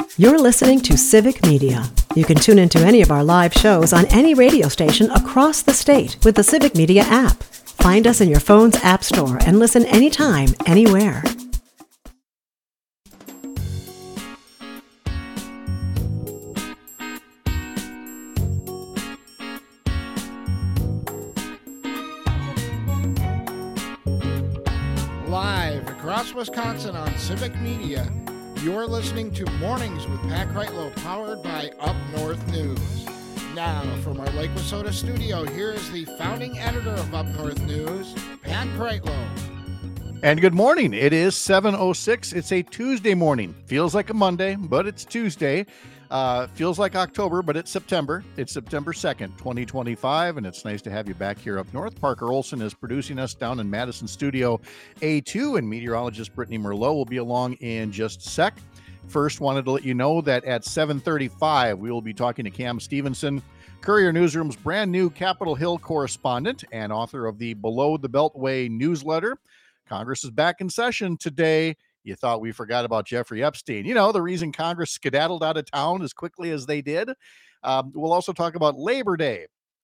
You're listening to Civic Media. You can tune into any of our live shows on any radio station across the state with the Civic Media app. Find us in your phone's app store and listen anytime, anywhere. Live across Wisconsin on Civic Media, you're listening to Mornings with Pat Kreitlow, powered by Up North News. Now, from our Lake Wissota studio, here is the founding editor of Up North News, Pat Kreitlow. And good morning. It is 7:06. It's a Tuesday morning. Feels like a Monday, but it's Tuesday. Feels like October, but it's September. It's September 2nd, 2025, and it's nice to have you back here up north. Parker Olson is producing us down in Madison Studio A2, and meteorologist Brittany Merlot will be along in just a sec. First, wanted to let you know that at 7:35, we will be talking to Cam Stevenson, Courier Newsroom's brand new Capitol Hill correspondent and author of the Below the Beltway newsletter. Congress is back in session today. You thought we forgot about Jeffrey Epstein. You know, the reason Congress skedaddled out of town as quickly as they did. We'll also talk about Labor Day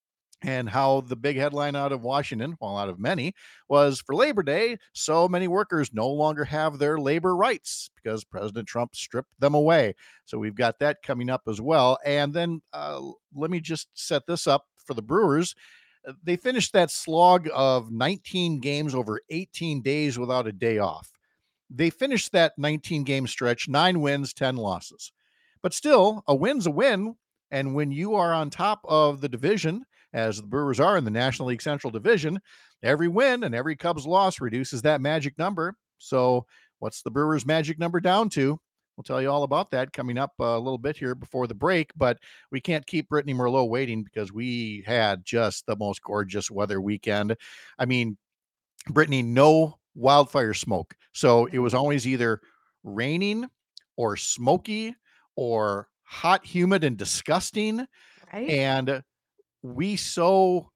and how the big headline out of Washington, well, out of many, was for Labor Day, so many workers no longer have their labor rights because President Trump stripped them away. So we've got that coming up as well. And then let me just set this up for the Brewers. They finished that slog of 19 games over 18 days without a day off. They finished that 19-game stretch, 9 wins, 10 losses. But still, a win's a win. And when you are on top of the division, as the Brewers are in the National League Central Division, every win and every Cubs loss reduces that magic number. So what's the Brewers' magic number down to? We'll tell you all about that coming up a little bit here before the break. But we can't keep Brittany Merlot waiting because we had just the most gorgeous weather weekend. I mean, Brittany, no wildfire smoke. So it was always either raining or smoky or hot, humid, and disgusting. Right? And we so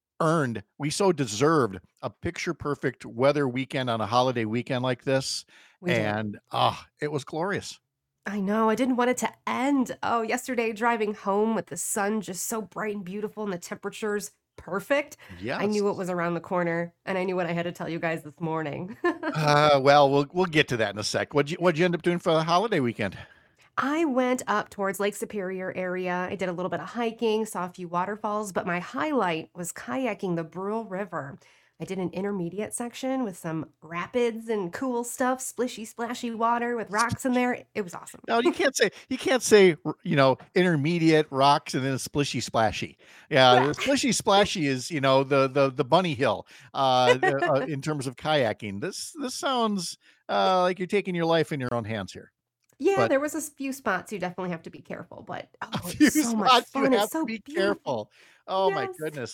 deserved a picture perfect weather weekend on a holiday weekend like this. We did. And it was glorious. I know. I didn't want it to end. Oh, yesterday driving home with the sun just so bright and beautiful and the temperatures perfect. Yes. I knew it was around the corner, and I knew what I had to tell you guys this morning. Well, we'll get to that in a sec. What'd you end up doing for the holiday weekend? I went up towards Lake Superior area. I did a little bit of hiking, saw a few waterfalls, but my highlight was kayaking the Brule River. I did an intermediate section with some rapids and cool stuff, splishy, splashy water with rocks in there. It was awesome. No, you can't say, intermediate rocks and then splishy splashy. Yeah, the splishy splashy is, the bunny hill in terms of kayaking. This sounds like you're taking your life in your own hands here. Yeah, But there was a few spots you definitely have to be careful, but a oh, few it's so much spots you fun. have It's to so be beautiful. careful. Oh my Yes. goodness.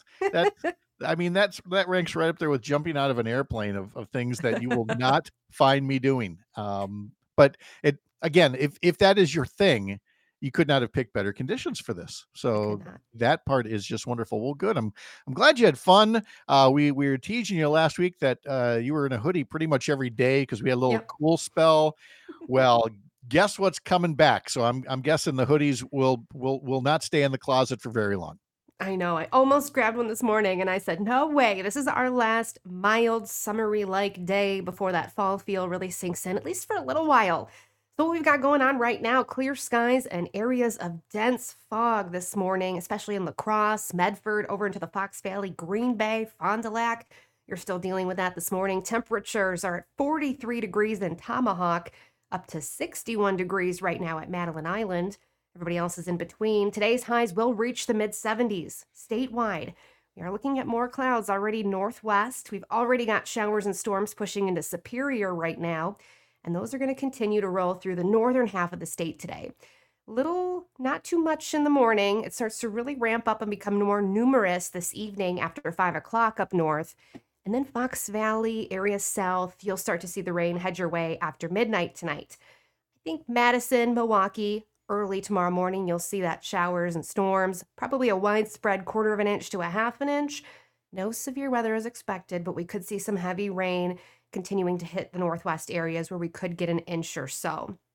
That ranks right up there with jumping out of an airplane of things that you will not find me doing. But it again, if that is your thing, you could not have picked better conditions for this. So not. that part is just wonderful. Well, good. I'm glad you had fun. We were teasing you last week that you were in a hoodie pretty much every day because we had a little Yep. cool spell. Well, guess what's coming back? So I'm guessing the hoodies will not stay in the closet for very long. I know. I almost grabbed one this morning and I said, no way. This is our last mild, summery like day before that fall feel really sinks in, at least for a little while. So, what we've got going on right now, clear skies and areas of dense fog this morning, especially in La Crosse, Medford, over into the Fox Valley, Green Bay, Fond du Lac. You're still dealing with that this morning. Temperatures are at 43 degrees in Tomahawk, up to 61 degrees right now at Madeline Island. Everybody else is in between. Today's highs will reach the mid-70s statewide. We are looking at more clouds already northwest. We've already got showers and storms pushing into Superior right now, and those are going to continue to roll through the northern half of the state today. Not too much in the morning. It starts to really ramp up and become more numerous this evening after 5 o'clock up north. And then Fox Valley, area south, you'll start to see the rain head your way after midnight tonight. I think Madison, Milwaukee, early tomorrow morning, you'll see that showers and storms, probably a widespread 1/4 of an inch to a 1/2 an inch. No severe weather is expected, but we could see some heavy rain continuing to hit the northwest areas where we could get an inch or so.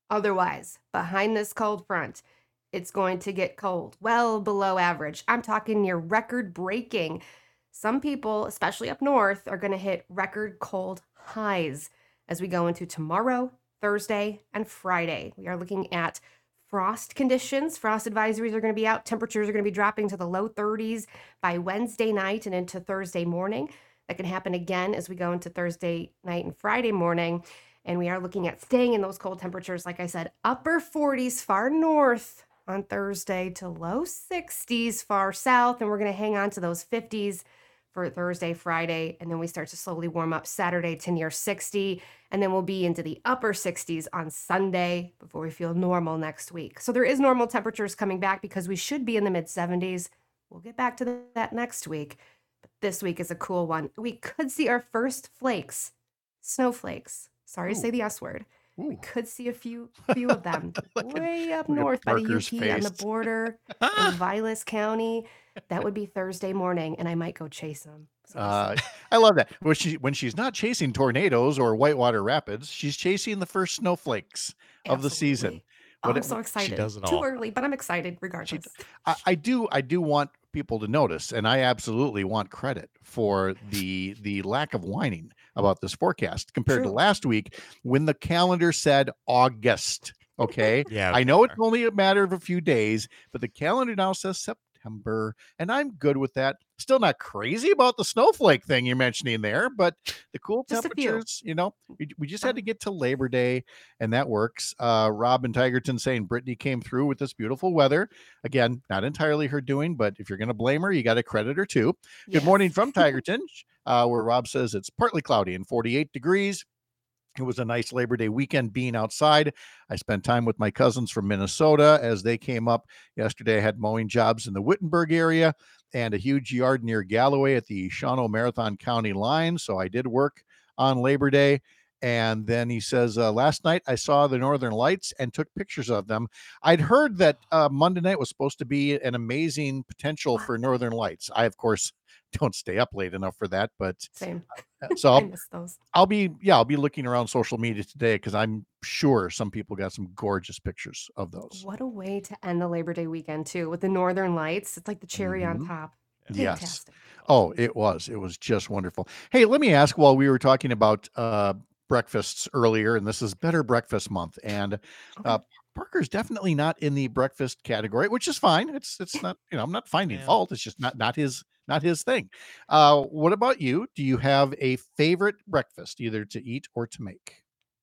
Otherwise, behind this cold front, it's going to get cold, well below average. I'm talking near record breaking. Some people, especially up north, are going to hit record cold highs as we go into tomorrow, Thursday, and Friday. We are looking at frost conditions. Frost advisories are going to be out. Temperatures are going to be dropping to the low 30s by Wednesday night and into Thursday morning. That can happen again as we go into Thursday night and Friday morning. And we are looking at staying in those cold temperatures, like I said, upper 40s far north on Thursday to low 60s far south. And we're going to hang on to those 50s for Thursday, Friday. And then we start to slowly warm up Saturday to near 60. And then we'll be into the upper 60s on Sunday before we feel normal next week. So there is normal temperatures coming back because we should be in the mid 70s. We'll get back to that next week. But this week is a cool one. We could see our first flakes, snowflakes. Sorry to say the S word. We could see a few of them way up north by the Parker's UP on the face. border in Vilas County. That would be Thursday morning, and I might go chase them. So we'll see. I love that. When she's not chasing tornadoes or whitewater rapids, she's chasing the first snowflakes of the season. Absolutely. Oh, I'm What so excited. does it Too all. early, but I'm excited regardless. I do want people to notice, and I absolutely want credit for the lack of whining about this forecast compared to True. last week when the calendar said August. Okay. Yeah. I know it's only a matter of a few days, but the calendar now says September, and I'm good with that. Still not crazy about the snowflake thing you're mentioning there, but the cool Just a few. temperatures, we just had to get to Labor Day, and that works. Rob in Tigerton saying Brittany came through with this beautiful weather. Again, not entirely her doing, but if you're going to blame her, you got to credit her too. Good Yes. morning from Tigerton, where Rob says it's partly cloudy and 48 degrees. It was a nice Labor Day weekend being outside. I spent time with my cousins from Minnesota as they came up. Yesterday, I had mowing jobs in the Wittenberg area and a huge yard near Galloway at the Shawano Marathon County line. So I did work on Labor Day. And then he says, last night I saw the Northern Lights and took pictures of them. I'd heard that Monday night was supposed to be an amazing potential for Northern Lights. I, of course, don't stay up late enough for that, but Same. so I miss those. I'll be looking around social media today because I'm sure some people got some gorgeous pictures of those. What a way to end the Labor Day weekend, too, with the Northern Lights. It's like the cherry on Mhm. top. Yes. Fantastic. Oh, it was just wonderful. Hey, let me ask, while we were talking about breakfasts earlier, and this is Better Breakfast Month, and Okay. Parker's definitely not in the breakfast category, which is fine. It's not, I'm not finding Yeah. fault. It's just not his thing. What about you? Do you have a favorite breakfast, either to eat or to make?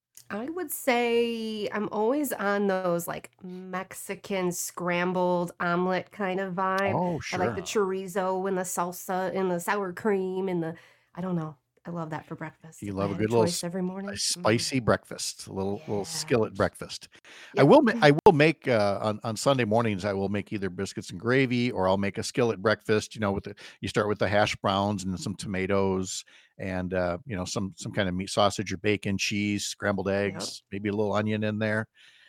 I would say I'm always on those like Mexican scrambled omelet kind of vibe. Oh, I like the sure. chorizo and the salsa and the sour cream and I don't know. I love that for breakfast. You If I love a had good little choice every morning. a spicy breakfast, a little Yeah. skillet breakfast. Yep. I will make on Sunday mornings. I will make either biscuits and gravy, or I'll make a skillet breakfast. You start with the hash browns and some tomatoes, and some kind of meat, sausage or bacon, cheese, scrambled Yep. eggs, maybe a little onion in there.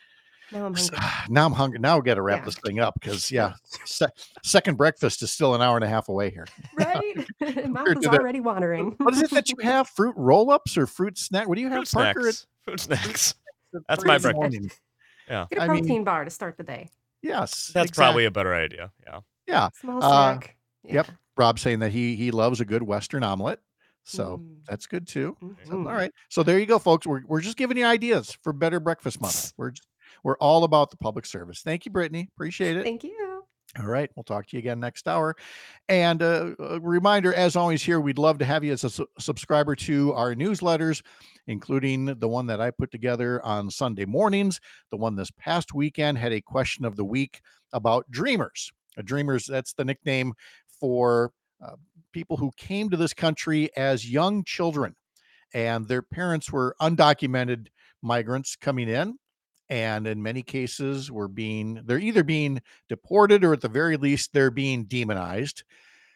Now I'm hungry. Now I'm hungry. Now we got to wrap Yeah. this thing up because Yep. second breakfast is still an hour and a half away here. Right? Mouth Compared is to the- already watering. What is it that you have? Fruit roll-ups or fruit snack? What do you have, Fruit Parker? snacks. Fruit snacks. At That's 3 my in the breakfast. morning? Yeah. Get a I mean- protein bar to start the day. Yes, That's exactly. probably a better idea. Yeah. Yeah. Small Uh, snack. Yep. Yeah. Rob saying that he loves a good Western omelet. So Mm. that's good too. So, Mhm. all right. So there you go, folks. We're just giving you ideas for Better Breakfast Month. We're all about the public service. Thank you, Brittany. Appreciate it. Thank you. All right. We'll talk to you again next hour. And a reminder, as always, here, we'd love to have you as a subscriber to our newsletters, including the one that I put together on Sunday mornings. The one this past weekend had a question of the week about dreamers. Dreamers, that's the nickname for people who came to this country as young children, and their parents were undocumented migrants coming in. And in many cases, they're either being deported, or at the very least, they're being demonized.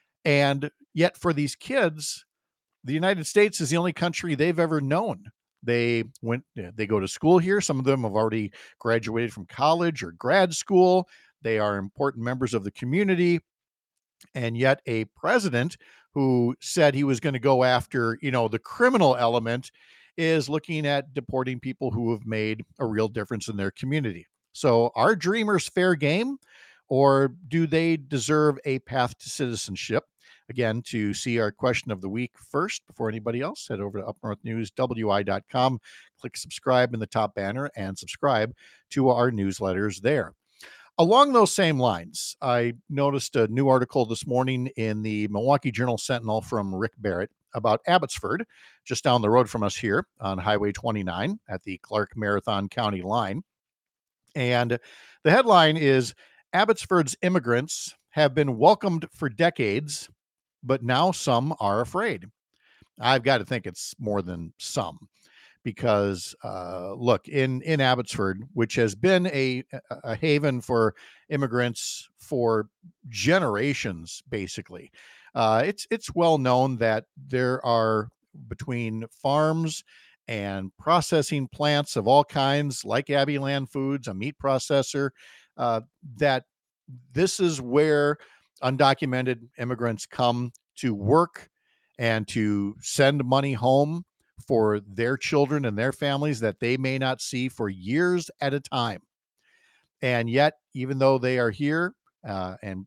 And yet, for these kids, the United States is the only country they've ever known. They go to school here. Some of them have already graduated from college or grad school. They are important members of the community. And yet, a president who said he was going to go after, the criminal element is looking at deporting people who have made a real difference in their community. So are dreamers fair game, or do they deserve a path to citizenship? Again, to see our question of the week first before anybody else, head over to upnorthnewswi.com, click subscribe in the top banner, and subscribe to our newsletters there. Along those same lines, I noticed a new article this morning in the Milwaukee Journal-Sentinel from Rick Barrett about Abbotsford, just down the road from us here on Highway 29 at the Clark-Marathon County line. And the headline is, Abbotsford's immigrants have been welcomed for decades, but now some are afraid. I've got to think it's more than some, because look, in Abbotsford, which has been a haven for immigrants for generations, basically, it's well known that there are, between farms and processing plants of all kinds, like Abbey Land Foods, a meat processor, that this is where undocumented immigrants come to work and to send money home for their children and their families that they may not see for years at a time. And yet, even though they are here and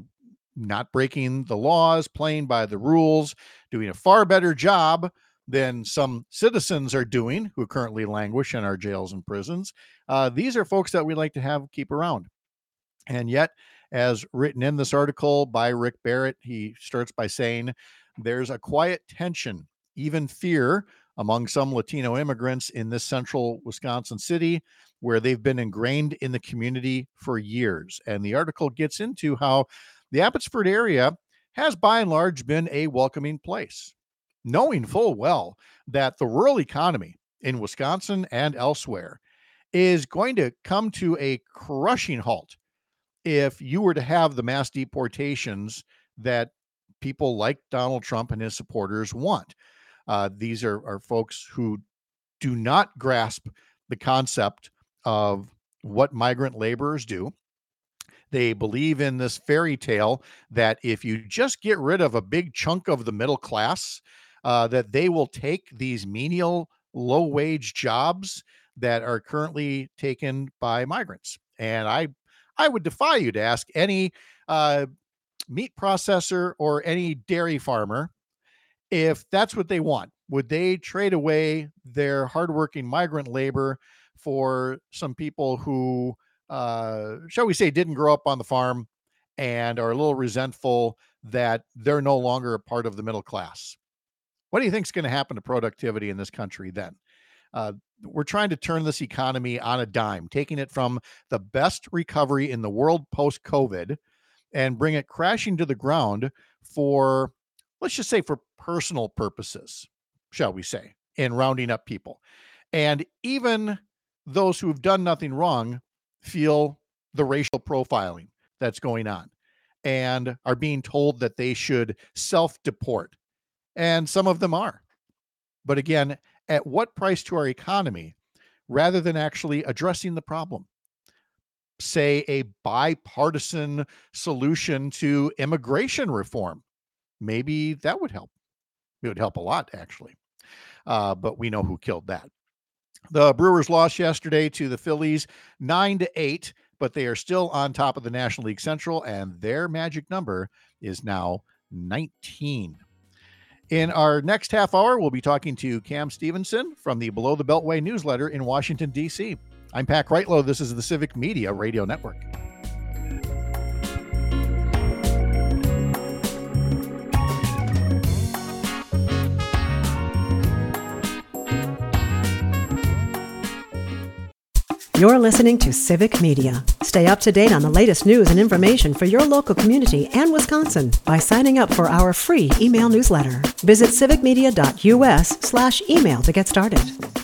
not breaking the laws, playing by the rules, doing a far better job than some citizens are doing who currently languish in our jails and prisons, these are folks that we like to keep around. And yet, as written in this article by Rick Barrett, he starts by saying there's a quiet tension, even fear, among some Latino immigrants in this central Wisconsin city, where they've been ingrained in the community for years. And the article gets into how the Abbotsford area has by and large been a welcoming place, knowing full well that the rural economy in Wisconsin and elsewhere is going to come to a crushing halt if you were to have the mass deportations that people like Donald Trump and his supporters want. These are folks who do not grasp the concept of what migrant laborers do. They believe in this fairy tale that if you just get rid of a big chunk of the middle class, that they will take these menial, low-wage jobs that are currently taken by migrants. And I would defy you to ask any meat processor or any dairy farmer if that's what they want. Would they trade away their hardworking migrant labor for some people who, shall we say, didn't grow up on the farm and are a little resentful that they're no longer a part of the middle class? What do you think is going to happen to productivity in this country then? We're trying to turn this economy on a dime, taking it from the best recovery in the world post-COVID and bring it crashing to the ground for, let's just say, for personal purposes, shall we say, in rounding up people. And even those who have done nothing wrong feel the racial profiling that's going on and are being told that they should self-deport. And some of them are. But again, at what price to our economy, rather than actually addressing the problem? Say a bipartisan solution to immigration reform. Maybe that would help. It would help a lot, actually. But we know who killed that. The Brewers lost yesterday to the Phillies 9-8, but they are still on top of the National League Central, and their magic number is now 19. In our next half hour, we'll be talking to Cam Stevenson from the Below the Beltway newsletter in Washington, D.C. I'm Pat Kreitlow. This is the Civic Media Radio Network. You're listening to Civic Media. Stay up to date on the latest news and information for your local community and Wisconsin by signing up for our free email newsletter. Visit civicmedia.us/email to get started.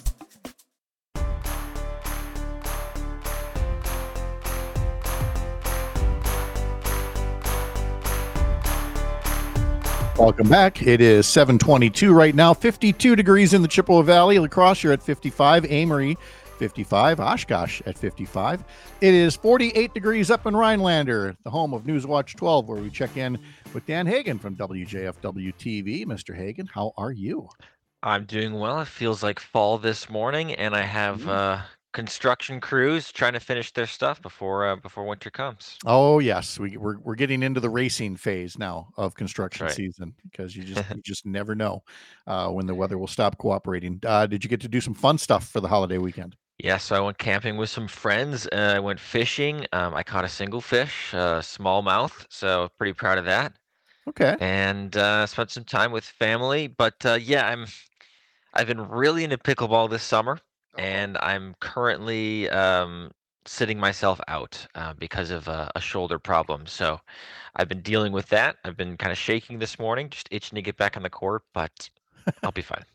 Welcome back. It is 7:22 right now, 52 degrees in the Chippewa Valley. La Crosse, you're at 55. Amory, 55. Oshkosh at 55. It is 48 degrees up in Rhinelander, the home of Newswatch 12, where we check in with Dan Hagan from WJFW TV. Mr. Hagan, how are you? I'm doing well. It feels like fall this morning, and I have Ooh. construction crews trying to finish their stuff before winter comes. Oh yes, we're getting into the racing phase now of That's construction right. season because you just never know when the weather will stop cooperating. Did you get to do some fun stuff for the holiday weekend? Yeah, so I went camping with some friends. I went fishing. I caught a single fish, smallmouth, so pretty proud of that. Okay. And spent some time with family. But yeah, I've been really into pickleball this summer, Oh. and I'm currently sitting myself out because of a shoulder problem. So I've been dealing with that. I've been kind of shaking this morning, just itching to get back on the court, but I'll be fine.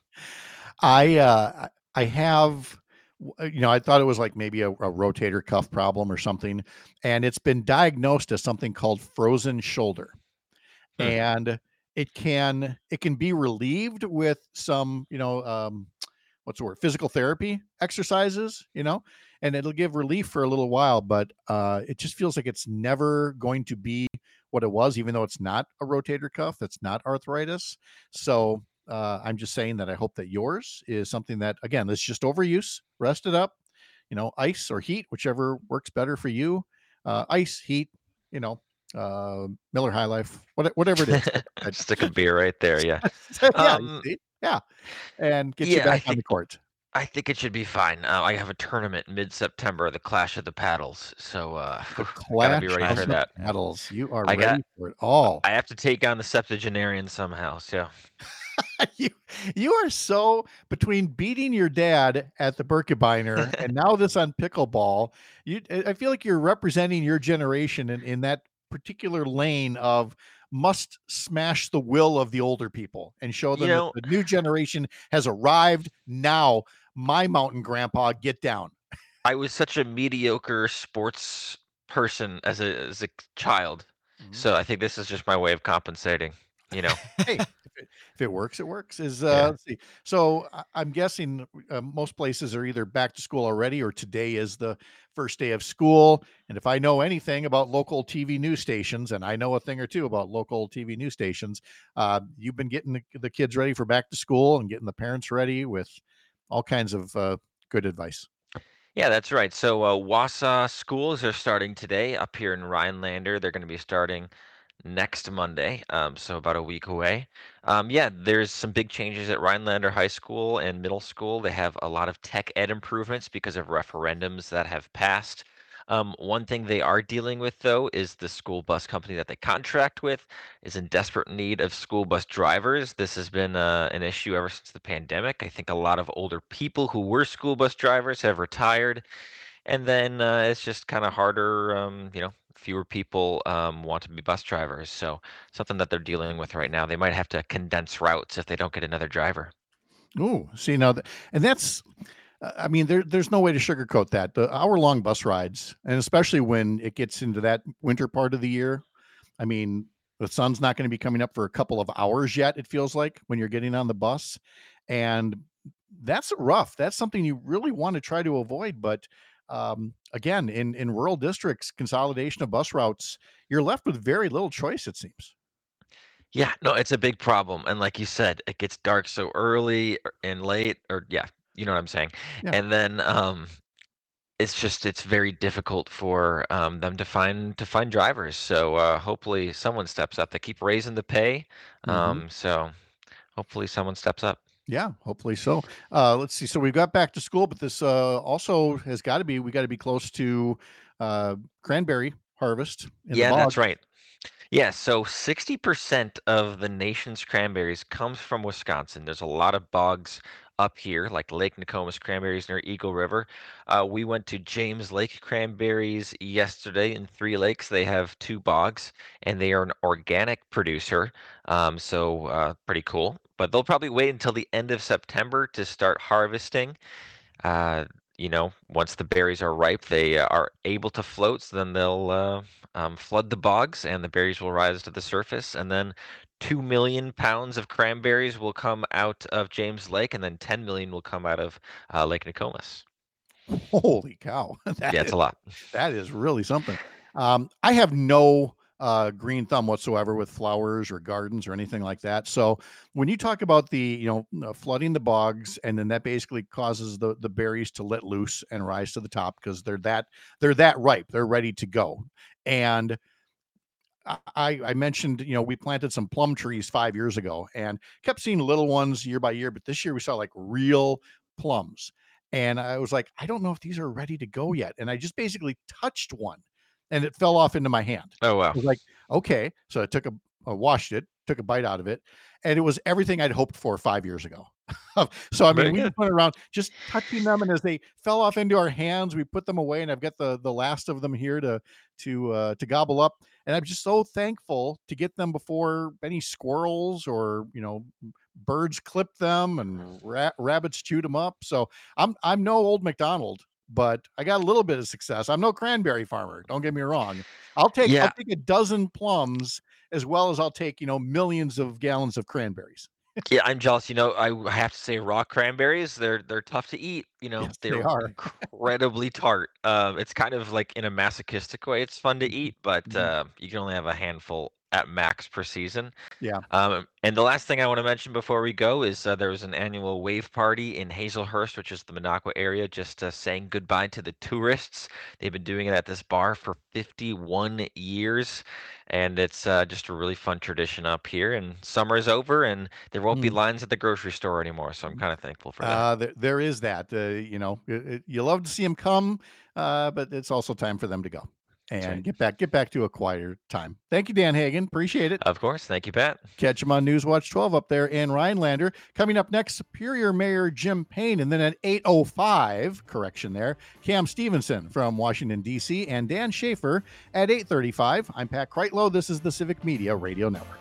I have, I thought it was like maybe a rotator cuff problem or something, and it's been diagnosed as something called frozen shoulder. Hmm. And it can be relieved with some, what's the word, physical therapy exercises, and it'll give relief for a little while, but it just feels like it's never going to be what it was, even though it's not a rotator cuff, that's not arthritis. So I'm just saying that I hope that yours is something that, again, it's just overuse, rest it up, ice or heat, whichever works better for you. Ice, heat, you know, Miller High Life, whatever it is. Stick a beer right there, yeah. Yeah, you Um, see? Yeah, and get you yeah, back on the court. I think it should be fine. I have a tournament mid-September, the Clash of the Paddles, so The I gotta be Clash ready of for the that. Paddles. You are I got ready for it all. I have to take on the septuagenarian somehow. So You you are so between beating your dad at the Birkebeiner and now this on pickleball, I feel like you're representing your generation in that particular lane of must smash the will of the older people and show you them that know, the new generation has arrived. Now, my mountain grandpa, get down. I was such a mediocre sports person as a child, Mhm. so I think this is just my way of compensating. You know, Hey, if it works, it works. yeah. Let's see. So I'm guessing most places are either back to school already or today is the first day of school. And if I know anything about local TV news stations, and I know a thing or two about local TV news stations, you've been getting the kids ready for back to school and getting the parents ready with all kinds of good advice. Yeah, that's right. So, Wausau schools are starting today up here in Rhinelander. They're going to be starting next Monday, so about a week away. Yeah, there's some big changes at Rhinelander High School and middle school. They have a lot of tech ed improvements because of referendums that have passed. One thing they are dealing with, though, is the school bus company that they contract with is in desperate need of school bus drivers. This has been an issue ever since the pandemic. I think a lot of older people who were school bus drivers have retired, and then it's just kind of harder. Fewer people want to be bus drivers, so something that they're dealing with right now. They might have to condense routes if they don't get another driver. Ooh, see now, and that's I mean, there's no way to sugarcoat that. The hour-long bus rides, and especially when it gets into that winter part of the year, I mean, the sun's not going to be coming up for a couple of hours yet, it feels like, when you're getting on the bus. And that's rough. That's something you really want to try to avoid. But again, in rural districts, consolidation of bus routes, you're left with very little choice, it seems. Yeah, no, it's a big problem, and like you said, it gets dark so early and late, or yeah, you know what I'm saying. Yeah. And then it's very difficult for them to find drivers. So hopefully someone steps up. They keep raising the pay, Hmm. so hopefully someone steps up. Yeah, hopefully so. Let's see. So we've got back to school, but this also has got to be, we got to be close to cranberry harvest in the Yeah, bog. that's right. Yeah, so 60% of the nation's cranberries comes from Wisconsin. There's a lot of bogs up here, like Lake Nokomis cranberries near Eagle River. We went to James Lake Cranberries yesterday in Three Lakes. They have two bogs, and they are an organic producer, so pretty cool. But they'll probably wait until the end of September to start harvesting. Uh, once the berries are ripe, they are able to float, so then they'll flood the bogs and the berries will rise to the surface. And then 2 million pounds of cranberries will come out of James Lake, and then 10 million will come out of Lake Nokomis. Holy cow. Yeah, it's a lot. That is really something. I have no green thumb whatsoever with flowers or gardens or anything like that. So when you talk about the, flooding the bogs, and then that basically causes the berries to let loose and rise to the top because they're that ripe, they're ready to go. And I mentioned, we planted some plum trees 5 years ago and kept seeing little ones year by year, but this year we saw like real plums. And I was like, I don't know if these are ready to go yet. And I just basically touched one and it fell off into my hand. Oh, I wow. was like, okay. So I washed it, took a bite out of it, and it was everything I'd hoped for 5 years ago. So, I mean, Very we good. went around just touching them, and as they fell off into our hands, we put them away, and I've got the last of them here to gobble up. And I'm just so thankful to get them before any squirrels or birds clipped them and rabbits chewed them up. So I'm no old McDonald, but I got a little bit of success. I'm no cranberry farmer. Don't get me wrong. I'll take Yeah. a dozen plums as well as I'll take millions of gallons of cranberries. Yeah, I'm jealous. I have to say raw cranberries, they're tough to eat. Yes, they They're are. incredibly tart. It's kind of like in a masochistic way, it's fun to eat, but Mhm. you can only have a handful at max per season. Yeah. And the last thing I want to mention before we go is there was an annual wave party in Hazelhurst, which is the Minocqua area, just saying goodbye to the tourists. They've been doing it at this bar for 51 years, and it's just a really fun tradition up here. And summer is over, and there won't be Mm. lines at the grocery store anymore, so I'm kind of thankful for that. There is that. You love to see them come, but it's also time for them to go That's and right. get back to a quieter time. Thank you, Dan Hagan. Appreciate it. Of course. Thank you, Pat. Catch him on Newswatch 12 up there in Rhinelander. Coming up next, Superior Mayor Jim Payne. And then at 8:05, correction there, Cam Stevenson from Washington, D.C., and Dan Schaefer at 8:35. I'm Pat Kreitlow. This is the Civic Media Radio Network.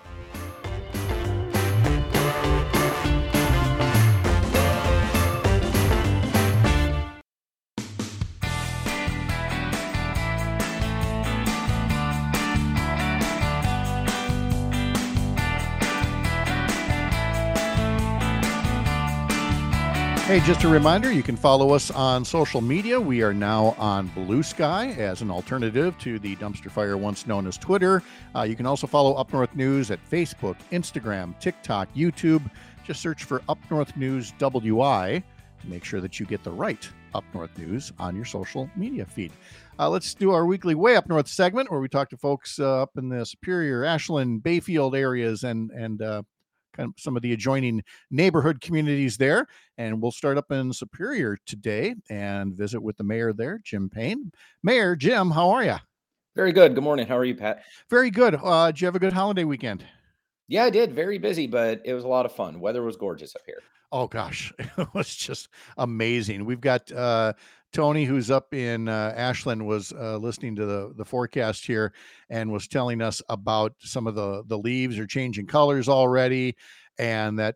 Hey, just a reminder, you can follow us on social media. We are now on Blue Sky as an alternative to the dumpster fire once known as Twitter. You can also follow Up North News at Facebook, Instagram, TikTok, YouTube. Just search for Up North News WI to make sure that you get the right Up North News on your social media feed. Let's do our weekly Way Up North segment where we talk to folks up in the Superior, Ashland, Bayfield areas and kind of some of the adjoining neighborhood communities there. And we'll start up in Superior today and visit with the mayor there, Jim Payne. Mayor Jim, how are you? Very good. Good morning. How are you, Pat? Very good. Did you have a good holiday weekend? Yeah, I did. Very busy, but it was a lot of fun. Weather was gorgeous up here. Oh gosh, it was just amazing. We've got Tony, who's up in Ashland, was listening to the forecast here and was telling us about some of the leaves are changing colors already, and that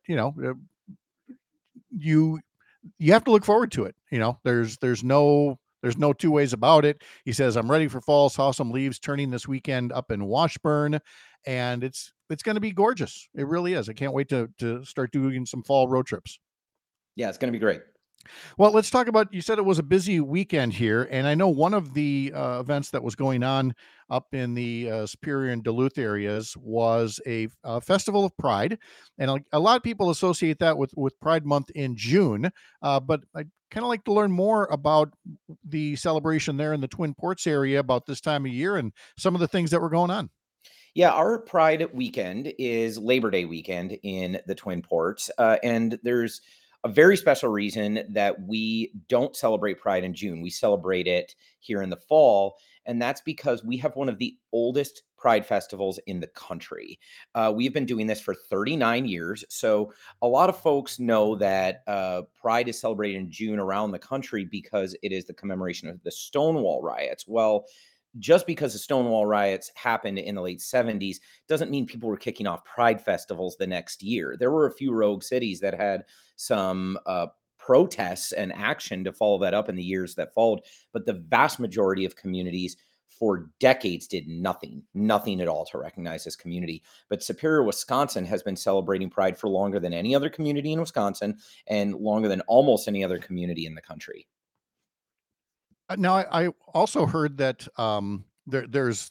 you have to look forward to it. There's no two ways about it. He says, I'm ready for fall. Saw some leaves turning this weekend up in Washburn, and it's going to be gorgeous. It really is. I can't wait to start doing some fall road trips. Yeah, it's going to be great. Well, let's talk about, you said it was a busy weekend here, and I know one of the events that was going on up in the Superior and Duluth areas was a Festival of Pride, and a lot of people associate that with Pride Month in June, but I'd kind of like to learn more about the celebration there in the Twin Ports area about this time of year and some of the things that were going on. Yeah, our Pride weekend is Labor Day weekend in the Twin Ports, and there's a very special reason that we don't celebrate Pride in June. We celebrate it here in the fall, and that's because we have one of the oldest Pride festivals in the country. We've been doing this for 39 years, so a lot of folks know that Pride is celebrated in June around the country because it is the commemoration of the Stonewall riots. Well, just because the Stonewall riots happened in the late 70s doesn't mean people were kicking off Pride festivals the next year. There were a few rogue cities that had some protests and action to follow that up in the years that followed, but the vast majority of communities for decades did nothing at all to recognize this community. But Superior, Wisconsin has been celebrating Pride for longer than any other community in Wisconsin and longer than almost any other community in the country. Now, I also heard that there's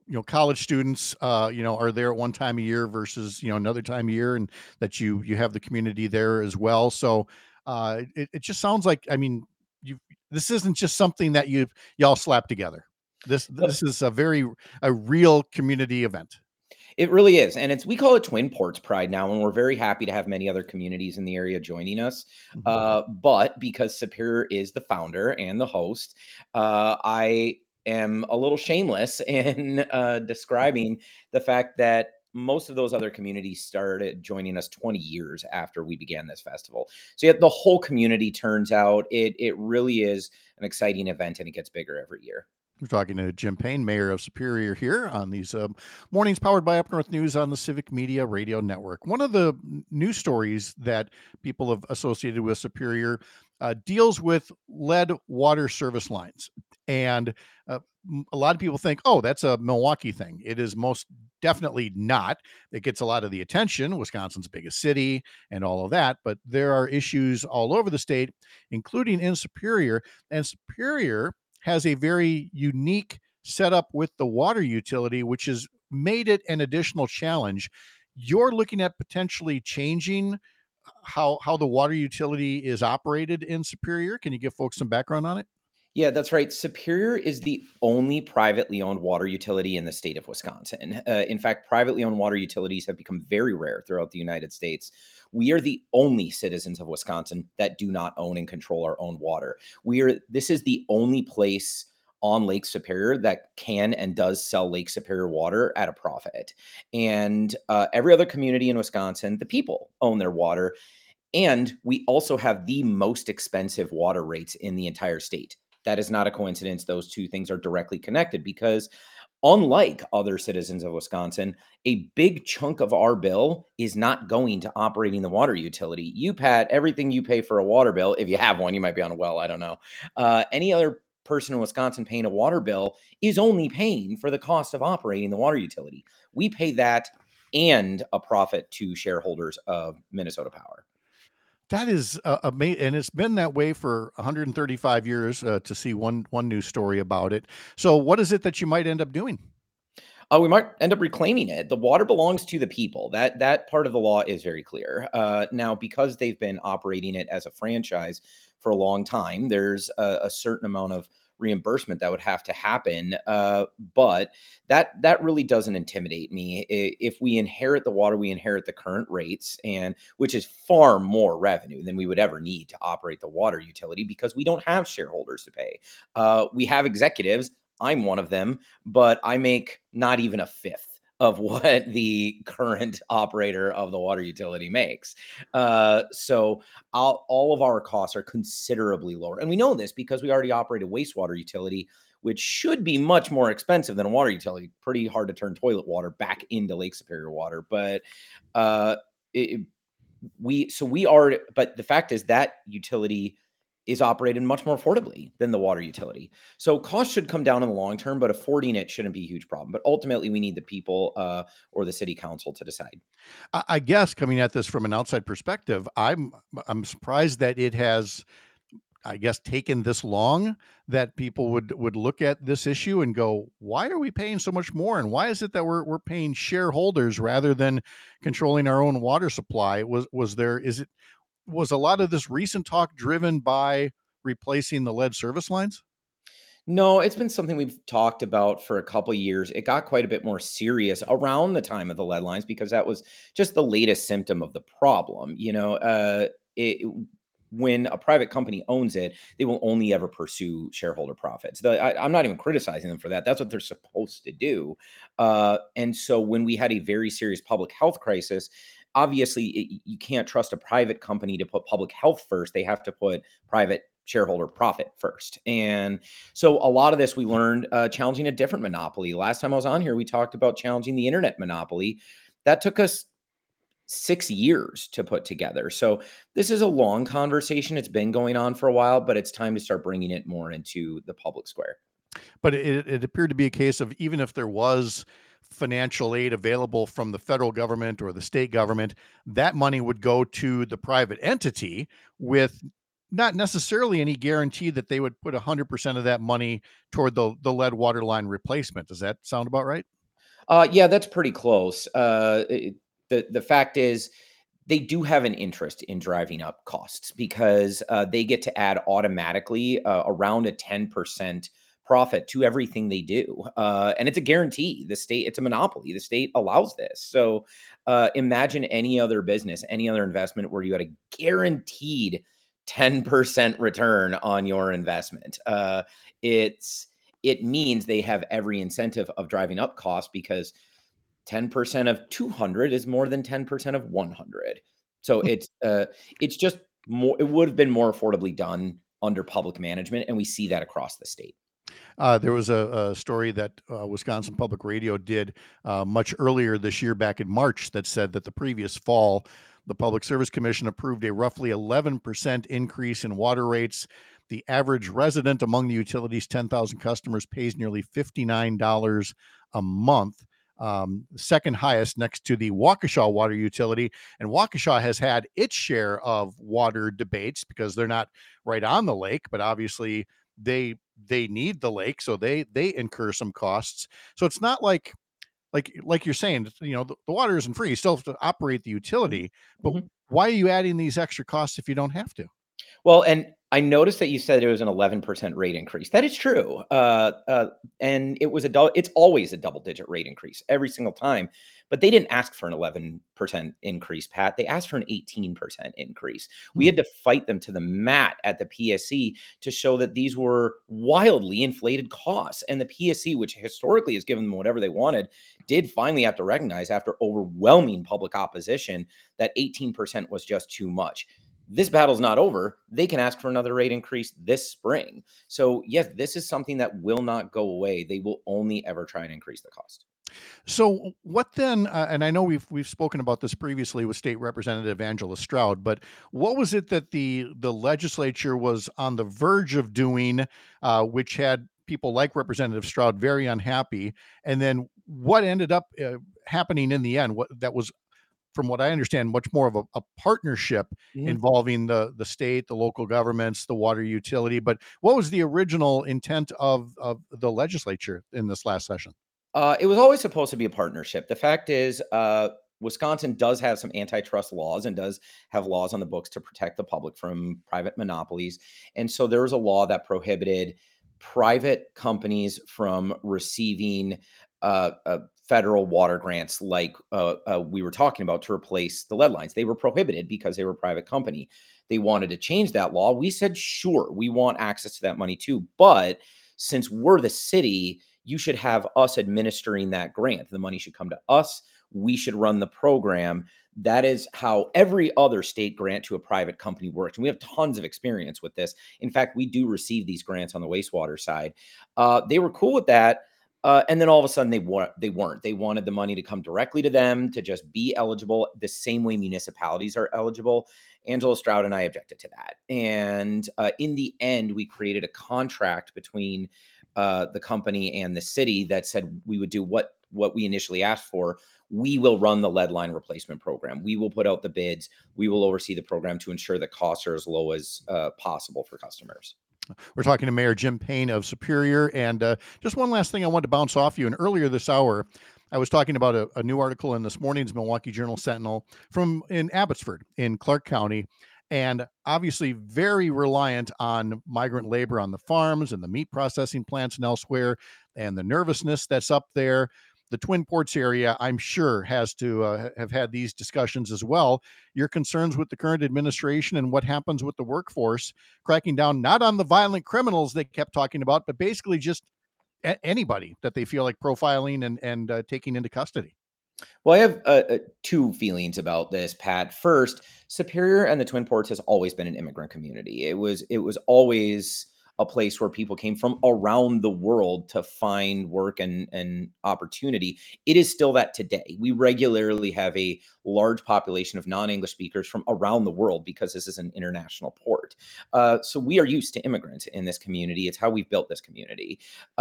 college students, are there at one time a year versus, another time a year, and that you have the community there as well. So it just sounds like, I mean, you this isn't just something that y'all slap together. This is a real community event. It really is. And we call it Twin Ports Pride now, and we're very happy to have many other communities in the area joining us. But because Superior is the founder and the host, I am a little shameless in describing the fact that most of those other communities started joining us 20 years after we began this festival. So the whole community turns out. It really is an exciting event, and it gets bigger every year. We're talking to Jim Payne, Mayor of Superior, here on these mornings powered by Up North News on the Civic Media Radio Network. One of the news stories that people have associated with Superior deals with lead water service lines. And a lot of people think, oh, that's a Milwaukee thing. It is most definitely not. It gets a lot of the attention, Wisconsin's biggest city and all of that. But there are issues all over the state, including in Superior. And Superior has a very unique setup with the water utility, which has made it an additional challenge. You're looking at potentially changing how the water utility is operated in Superior. Can you give folks some background on it? Yeah, that's right. Superior is the only privately owned water utility in the state of Wisconsin. In fact, privately owned water utilities have become very rare throughout the United States. We are the only citizens of Wisconsin that do not own and control our own water. This is the only place on Lake Superior that can and does sell Lake Superior water at a profit. And every other community in Wisconsin, the people own their water. And we also have the most expensive water rates in the entire state. That is not a coincidence. Those two things are directly connected because, unlike other citizens of Wisconsin, a big chunk of our bill is not going to operating the water utility. You, Pat, everything you pay for a water bill, if you have one, you might be on a well, I don't know. Any other person in Wisconsin paying a water bill is only paying for the cost of operating the water utility. We pay that and a profit to shareholders of Minnesota Power. That is amazing, and it's been that way for 135 years. To see one news story about it. So, what is it that you might end up doing? We might end up reclaiming it. The water belongs to the people. That part of the law is very clear. Now, because they've been operating it as a franchise for a long time, there's a certain amount of reimbursement that would have to happen. But that really doesn't intimidate me. If we inherit the water, we inherit the current rates, and which is far more revenue than we would ever need to operate the water utility because we don't have shareholders to pay. We have executives. I'm one of them, but I make not even a fifth of what the current operator of the water utility makes. So all of our costs are considerably lower. And we know this because we already operate a wastewater utility, which should be much more expensive than a water utility. Pretty hard to turn toilet water back into Lake Superior water. But but the fact is that utility is operated much more affordably than the water utility. So costs should come down in the long term, but affording it shouldn't be a huge problem. But ultimately, we need the people or the city council to decide. I guess coming at this from an outside perspective, I'm surprised that it has, I guess, taken this long, that people would look at this issue and go, why are we paying so much more? And why is it that we're paying shareholders rather than controlling our own water supply? Was a lot of this recent talk driven by replacing the lead service lines? No, it's been something we've talked about for a couple of years. It got quite a bit more serious around the time of the lead lines because that was just the latest symptom of the problem. When a private company owns it, they will only ever pursue shareholder profits. I'm not even criticizing them for that. That's what they're supposed to do. And so when we had a very serious public health crisis, obviously you can't trust a private company to put public health first. They have to put private shareholder profit first. And so a lot of this we learned challenging a different monopoly. Last time I was on here, we talked about challenging the internet monopoly. That took us 6 years to put together. So this is a long conversation. It's been going on for a while, but it's time to start bringing it more into the public square. But it appeared to be a case of, even if there was financial aid available from the federal government or the state government, that money would go to the private entity with not necessarily any guarantee that they would put 100% of that money toward the lead water line replacement. Does that sound about right? Yeah, that's pretty close. The fact is, they do have an interest in driving up costs because they get to add automatically around a 10% profit to everything they do. And it's a guarantee. The state, it's a monopoly. The state allows this. So imagine any other business, any other investment where you had a guaranteed 10% return on your investment. It means they have every incentive of driving up costs because 10% of 200 is more than 10% of 100. So it's just more, it would have been more affordably done under public management. And we see that across the state. There was a story that Wisconsin Public Radio did much earlier this year, back in March, that said that the previous fall, the Public Service Commission approved a roughly 11% increase in water rates. The average resident among the utility's 10,000 customers pays nearly $59 a month. Second highest next to the Waukesha Water Utility. And Waukesha has had its share of water debates because they're not right on the lake, but obviously they need the lake, so they incur some costs. So it's not like you're saying, the water isn't free. You still have to operate the utility, but why are you adding these extra costs if you don't have to? Well, and I noticed that you said it was an 11% rate increase. That is true. And it was it's always a double-digit rate increase every single time. But they didn't ask for an 11% increase, Pat. They asked for an 18% increase. We had to fight them to the mat at the PSC to show that these were wildly inflated costs. And the PSC, which historically has given them whatever they wanted, did finally have to recognize, after overwhelming public opposition, that 18% was just too much. This battle's not over. They can ask for another rate increase this spring. So yes, this is something that will not go away. They will only ever try and increase the cost. So what then? And I know we've spoken about this previously with State Representative Angela Stroud, but what was it that the legislature was on the verge of doing, which had people like Representative Stroud very unhappy? And then what ended up happening in the end? What that was, from what I understand, much more of a partnership involving the state, the local governments, the water utility. But what was the original intent of the legislature in this last session? It was always supposed to be a partnership. The fact is, Wisconsin does have some antitrust laws and does have laws on the books to protect the public from private monopolies. And so there was a law that prohibited private companies from receiving federal water grants like we were talking about to replace the lead lines. They were prohibited because they were a private company. They wanted to change that law. We said, sure, we want access to that money too. But since we're the city, you should have us administering that grant. The money should come to us. We should run the program. That is how every other state grant to a private company works. And we have tons of experience with this. In fact, we do receive these grants on the wastewater side. They were cool with that. And then all of a sudden they weren't. They wanted the money to come directly to them, to just be eligible the same way municipalities are eligible. Angela Stroud and I objected to that. And in the end, we created a contract between the company and the city that said we would do what we initially asked for. We will run the lead line replacement program. We will put out the bids. We will oversee the program to ensure that costs are as low as possible for customers. We're talking to Mayor Jim Payne of Superior. And just one last thing I wanted to bounce off you. And earlier this hour, I was talking about a new article in this morning's Milwaukee Journal Sentinel in Abbotsford in Clark County. And obviously very reliant on migrant labor on the farms and the meat processing plants and elsewhere, and the nervousness that's up there. The Twin Ports area, I'm sure, has to have had these discussions as well. Your concerns with the current administration and what happens with the workforce, cracking down not on the violent criminals they kept talking about, but basically just anybody that they feel like profiling and taking into custody. Well, I have two feelings about this, Pat. First, Superior and the Twin Ports has always been an immigrant community. It was always a place where people came from around the world to find work and opportunity. It is still that today. We regularly have a large population of non-English speakers from around the world because this is an international port. So we are used to immigrants in this community. It's how we've built this community.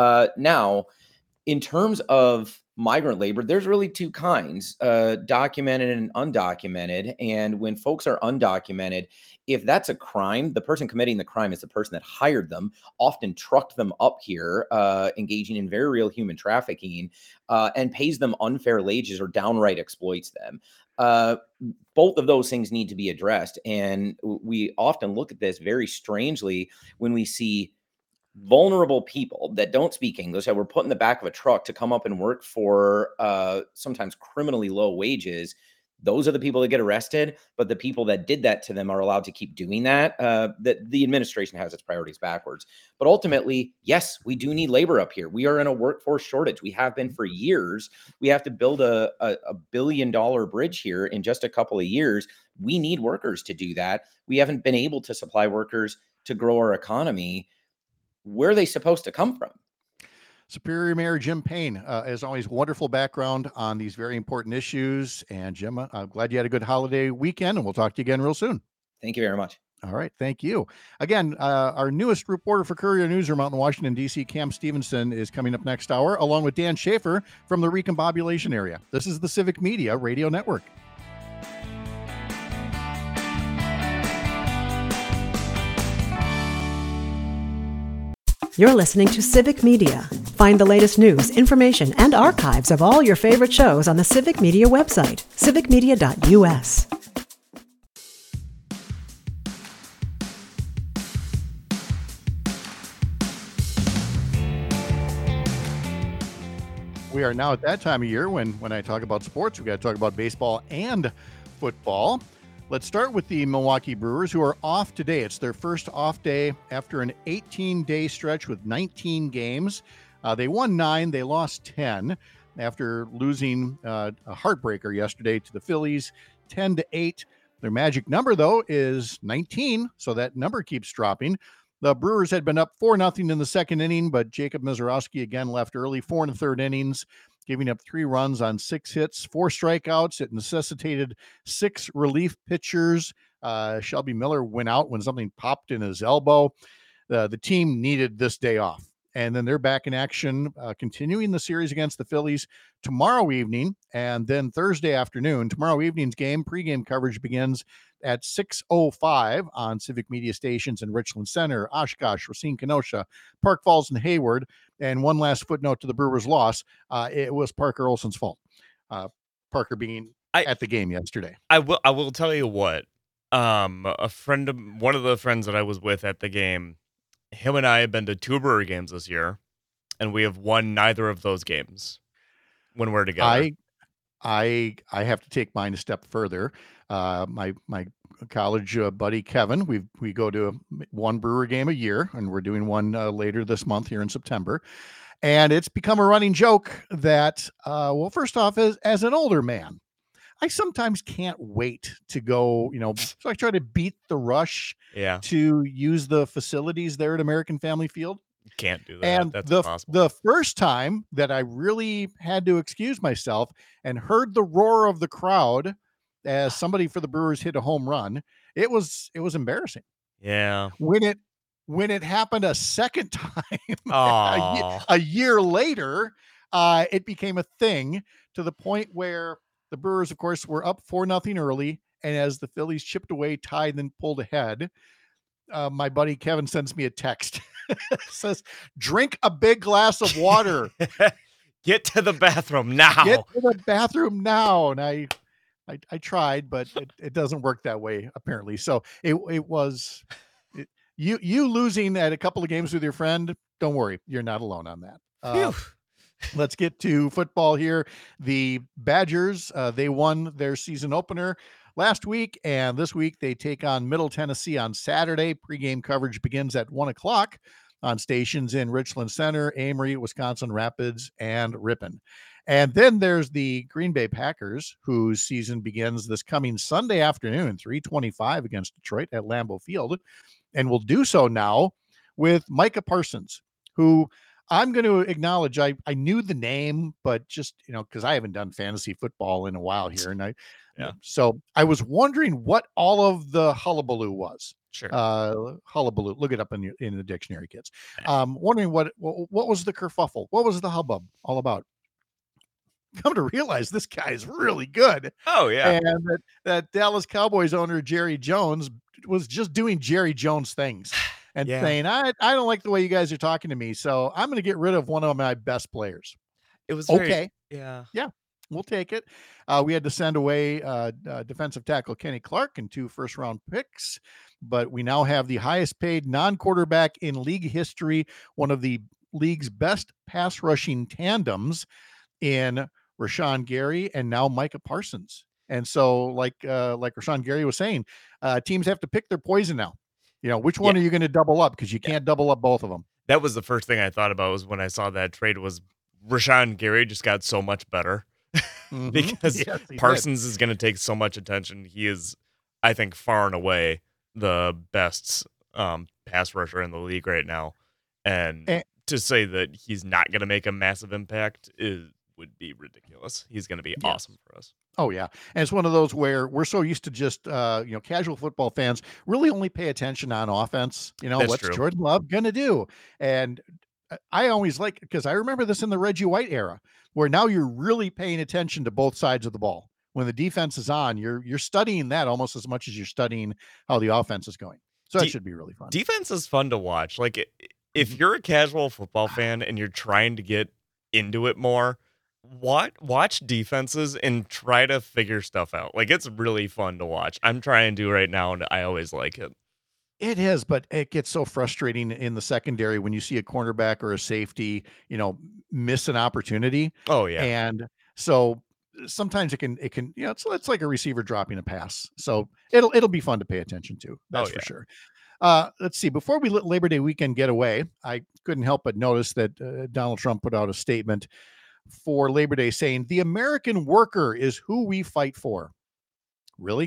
Now, in terms of migrant labor, there's really two kinds, documented and undocumented. And when folks are undocumented, If that's a crime, the person committing the crime is the person that hired them, often trucked them up here, engaging in very real human trafficking, and pays them unfair wages or downright exploits them. Both of those things need to be addressed. And we often look at this very strangely when we see vulnerable people that don't speak English that were put in the back of a truck to come up and work for sometimes criminally low wages. Those are the people that get arrested, but the people that did that to them are allowed to keep doing that. That the administration has its priorities backwards. But ultimately, yes, we do need labor up here. We are in a workforce shortage. We have been for years. We have to build a $1 billion bridge here in just a couple of years. We need workers to do that. We haven't been able to supply workers to grow our economy. Where are they supposed to come from? Superior Mayor Jim Payne, as always, wonderful background on these very important issues. And Jim, I'm glad you had a good holiday weekend, and we'll talk to you again real soon. Thank you very much. All right. Thank you. Again, our newest reporter for Courier Newsroom out in Washington, D.C., Cam Stevenson, is coming up next hour, along with Dan Schaefer from the Recombobulation area. This is the Civic Media Radio Network. You're listening to Civic Media. Find the latest news, information, and archives of all your favorite shows on the Civic Media website, civicmedia.us. We are now at that time of year when I talk about sports, we got to talk about baseball and football. Let's start with the Milwaukee Brewers, who are off today. It's their first off day after an 18-day stretch with 19 games. They won 9, they lost 10 after losing a heartbreaker yesterday to the Phillies, 10-8. Their magic number, though, is 19, so that number keeps dropping. The Brewers had been up 4-0 in the second inning, but Jacob Misiorowski again left early, 4 1/3 innings, giving up 3 runs on 6 hits, 4 strikeouts. It necessitated 6 relief pitchers. Shelby Miller went out when something popped in his elbow. The team needed this day off. And then they're back in action, continuing the series against the Phillies tomorrow evening, and then Thursday afternoon. Tomorrow evening's game, pregame coverage begins at 6:05 on Civic Media stations in Richland Center, Oshkosh, Racine, Kenosha, Park Falls, and Hayward. And one last footnote to the Brewers' loss: it was Parker Olson's fault. Parker being at the game yesterday. I will tell you what. One of the friends that I was with at the game, him and I have been to 2 Brewer games this year, and we have won neither of those games when we're together. I have to take mine a step further. My college buddy Kevin, we go to one Brewer game a year, and we're doing one later this month here in September. And it's become a running joke that, well, first off, as an older man, I sometimes can't wait to go, so I try to beat the rush to use the facilities there at American Family Field. Can't do that. And That's impossible. The first time that I really had to excuse myself and heard the roar of the crowd as somebody for the Brewers hit a home run, it was embarrassing. Yeah. When it happened a second time, a year later, it became a thing to the point where the Brewers, of course, were up 4-0 early, and as the Phillies chipped away, tied, then pulled ahead, my buddy Kevin sends me a text. Says, "Drink a big glass of water. Get to the bathroom now. Get to the bathroom now." And I tried, but it doesn't work that way apparently. So you losing at a couple of games with your friend. Don't worry, you're not alone on that. Let's get to football here. The Badgers, they won their season opener last week, and this week they take on Middle Tennessee on Saturday. Pre-game coverage begins at 1:00 on stations in Richland Center, Amory, Wisconsin Rapids, and Ripon. And then there's the Green Bay Packers, whose season begins this coming Sunday afternoon, 3:25 against Detroit at Lambeau Field, and will do so now with Micah Parsons, who I'm going to acknowledge I knew the name, but just, because I haven't done fantasy football in a while here. And so I was wondering what all of the hullabaloo was. Sure. Hullabaloo. Look it up in the dictionary, kids. Wondering what was the kerfuffle? What was the hubbub all about? Come to realize this guy is really good. Oh, yeah. And that Dallas Cowboys owner, Jerry Jones, was just doing Jerry Jones things and Yeah. saying, I don't like the way you guys are talking to me, so I'm going to get rid of one of my best players. It was Okay. Yeah. Yeah, we'll take it. We had to send away defensive tackle Kenny Clark and 2 first-round picks, but we now have the highest paid non-quarterback in league history, one of the league's best pass rushing tandems in Rashawn Gary and now Micah Parsons. And so, like Rashawn Gary was saying, teams have to pick their poison now. Which one are you going to double up? Because you can't double up both of them. That was the first thing I thought about was when I saw that trade was Rashawn Gary just got so much better because Yes, he Parsons is going to take so much attention. He is, I think, far and away the best pass rusher in the league right now. And to say that he's not going to make a massive impact would be ridiculous. He's going to be awesome for us. Oh, yeah. And it's one of those where we're so used to just, casual football fans really only pay attention on offense. That's What's true. Jordan Love going to do? And I always because I remember this in the Reggie White era, where now you're really paying attention to both sides of the ball. When the defense is on, you're studying that almost as much as you're studying how the offense is going. So that should be really fun. Defense is fun to watch. Like, if you're a casual football fan and you're trying to get into it more, watch defenses and try to figure stuff out. Like, it's really fun to watch. I'm trying to right now, and I always like it. It is, but it gets so frustrating in the secondary when you see a cornerback or a safety, miss an opportunity. Oh yeah. And so sometimes it can, it's like a receiver dropping a pass. So it'll be fun to pay attention to. That's for sure. Let's see. Before we let Labor Day weekend get away, I couldn't help but notice that Donald Trump put out a statement for Labor Day saying the American worker is who we fight for. Really?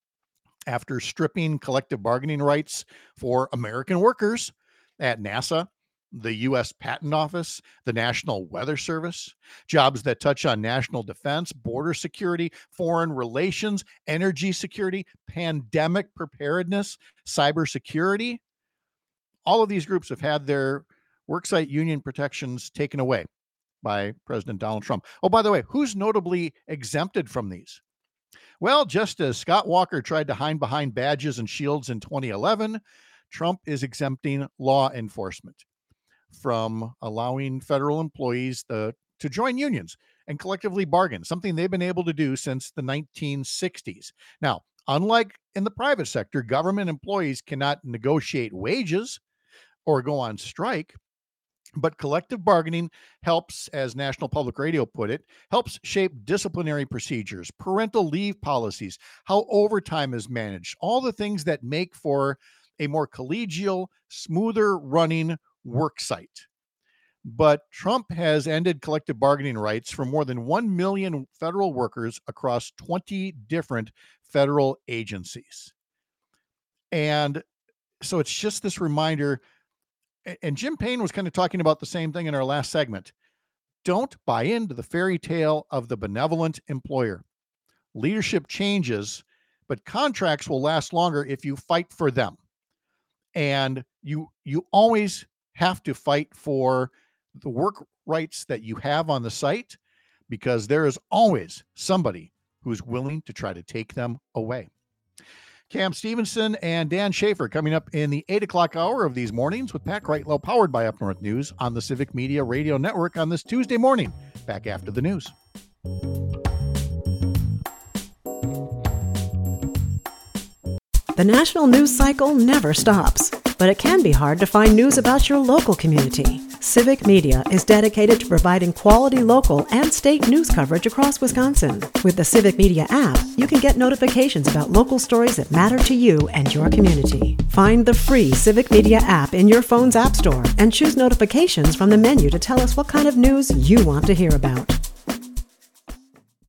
After stripping collective bargaining rights for American workers at NASA, the U.S. Patent Office, the National Weather Service, jobs that touch on national defense, border security, foreign relations, energy security, pandemic preparedness, cybersecurity. All of these groups have had their worksite union protections taken away by President Donald Trump. Oh, by the way, who's notably exempted from these? Well, just as Scott Walker tried to hide behind badges and shields in 2011, Trump is exempting law enforcement from allowing federal employees to join unions and collectively bargain, something they've been able to do since the 1960s. Now, unlike in the private sector, government employees cannot negotiate wages or go on strike. But collective bargaining helps, as National Public Radio put it, helps shape disciplinary procedures, parental leave policies, how overtime is managed, all the things that make for a more collegial, smoother running work site. But Trump has ended collective bargaining rights for more than 1 million federal workers across 20 different federal agencies. And so it's just this reminder. And Jim Payne was kind of talking about the same thing in our last segment. Don't buy into the fairy tale of the benevolent employer. Leadership changes, but contracts will last longer if you fight for them. And you always have to fight for the work rights that you have on the site, because there is always somebody who's willing to try to take them away. Cam Stevenson and Dan Schaefer coming up in the 8 o'clock hour of these mornings with Pat Kreitlow, powered by Up North News on the Civic Media Radio Network on this Tuesday morning. Back after the news. The national news cycle never stops, but it can be hard to find news about your local community. Civic Media is dedicated to providing quality local and state news coverage across Wisconsin. With the Civic Media app, you can get notifications about local stories that matter to you and your community. Find the free Civic Media app in your phone's app store and choose notifications from the menu to tell us what kind of news you want to hear about.